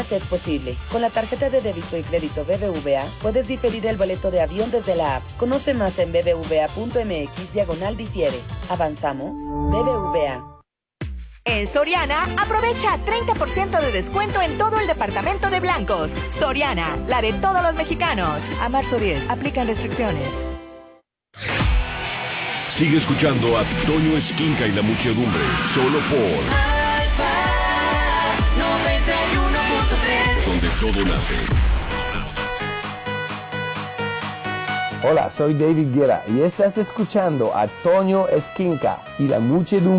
Es posible. Con la tarjeta de débito y crédito BBVA puedes diferir el boleto de avión desde la app. Conoce más en bbva.mx/difiere. ¿Avanzamos? BBVA. En Soriana, aprovecha 30% de descuento en todo el departamento de blancos. Soriana, la de todos los mexicanos. A marzo 10, aplican restricciones. Sigue escuchando a Toño Esquinca y la muchedumbre, solo por Alfa 91.3, donde todo nace. Hola, soy David Guerra y estás escuchando a Toño Esquinca y la muchedumbre.